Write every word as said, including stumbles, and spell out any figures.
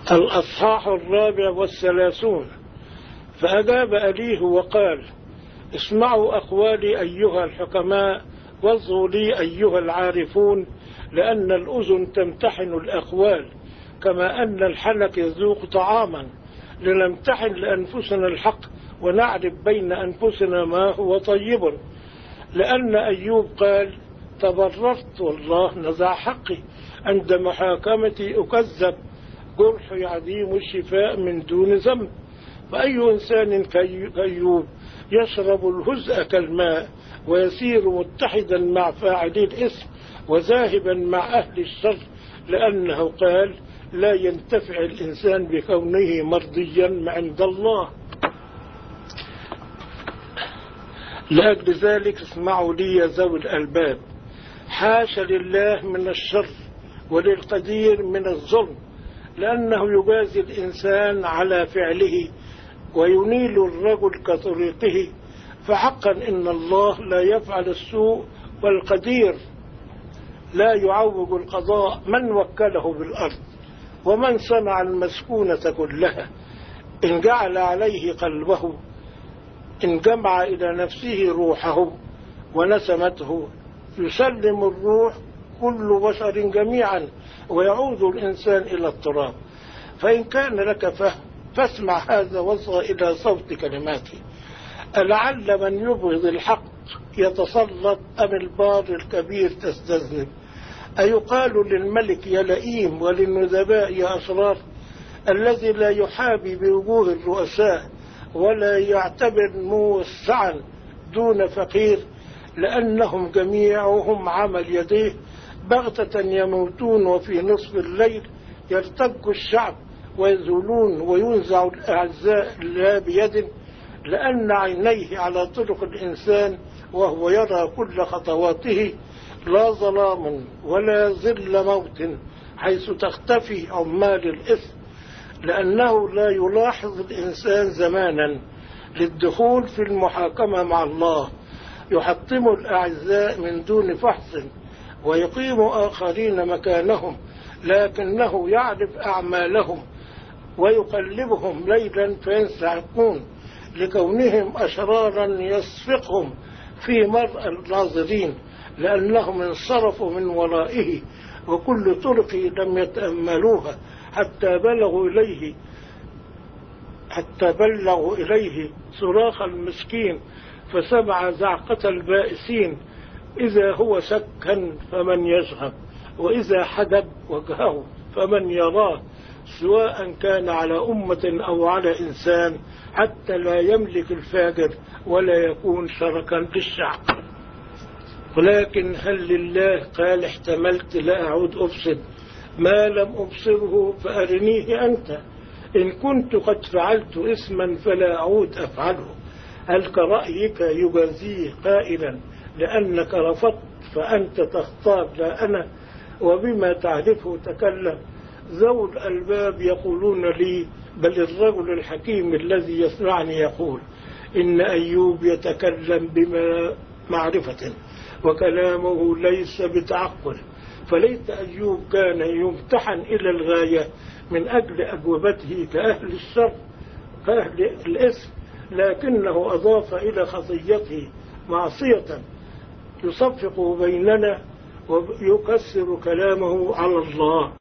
الأصحاح الرابع والثلاثون. فأجاب أليه وقال: اسمعوا أقوالي أيها الحكماء، واصغوا لي أيها العارفون، لأن الأذن تمتحن الأقوال كما أن الحنك يذوق طعاما، لنمتحن لأنفسنا الحق ونعرف بين أنفسنا ما هو طيب. لأن أيوب قال: تبررت والله نزع حقي، عند محاكمتي أكذب، جرحي عديم الشفاء من دون ذنب. فأي إنسان كأيوب يشرب الهزء كالماء، ويسير متحدا مع فاعلي الإثم وذاهبا مع أهل الشر، لأنه قال: لا ينتفع الإنسان بكونه مرضيا عند الله. لأجل ذلك اسمعوا لي يا ذوي الألباب، حاش لله من الشر وللقدير من الظلم، لأنه يجازي الإنسان على فعله وينيل الرجل كطريقه. فحقا إن الله لا يفعل السوء، والقدير لا يعوج القضاء. من وكله بالأرض ومن صنع المسكونة كلها؟ إن جعل عليه قلبه، إن جمع إلى نفسه روحه ونسمته، يسلم الروح كل بشر جميعا، ويعود الإنسان إلى التراب. فإن كان لك فهم فاسمع هذا واصغ إلى صوت كلماتي. ألعل من يبغض الحق يتسلط، أم البار الكبير تستذنب؟ أيقال للملك يا لئيم، وللندباء يا أشرار؟ الذي لا يحابي بوجوه الرؤساء، ولا يعتبر موسعا دون فقير، لأنهم جميعهم عمل يديه. بغتة يموتون، وفي نصف الليل يرتج الشعب ويذولون، وينزع الأعزاء لا بيد. لأن عينيه على طرق الإنسان، وهو يرى كل خطواته. لا ظلام ولا ظل موت حيث تختفي عمال الإثم، لأنه لا يلاحظ الإنسان زمانا للدخول في المحاكمة مع الله. يحطم الأعزاء من دون فحص، ويقيم آخرين مكانهم، لكنه يعرف أعمالهم ويقلبهم ليلا فينسحقون، لكونهم أشرارا يسفقهم في مرء الناظرين، لأنهم انصرفوا من ورائه، وكل طرقه لم يتأملوها، حتى بلغوا إليه حتى بلغوا إليه صراخ المسكين، فسمع زعقة البائسين. إذا هو سكن فمن يشغب، وإذا حدب وجهه فمن يراه، سواء كان على أمة أو على إنسان، حتى لا يملك الفاجر ولا يكون شركا للشعب. ولكن هل لله قال: احتملت لا أعود أفسد ما لم أبصره، فأرنيه أنت. إن كنت قد فعلت إثما فلا أعود أفعله. هل كرأيك يجازيه قائلا: لأنك رفضت فأنت تختار لا أنا، وبما تعرفه تكلم؟ ذو الألباب يقولون لي، بل الرجل الحكيم الذي يسمعني يقول: إن أيوب يتكلم بما معرفة، وكلامه ليس بتعقل. فليت أيوب كان يمتحن إلى الغاية من أجل أجوبته كأهل الشر كأهل الإثم، لكنه أضاف إلى خطيته معصية يصفق بيننا، ويكسر كلامه على الله.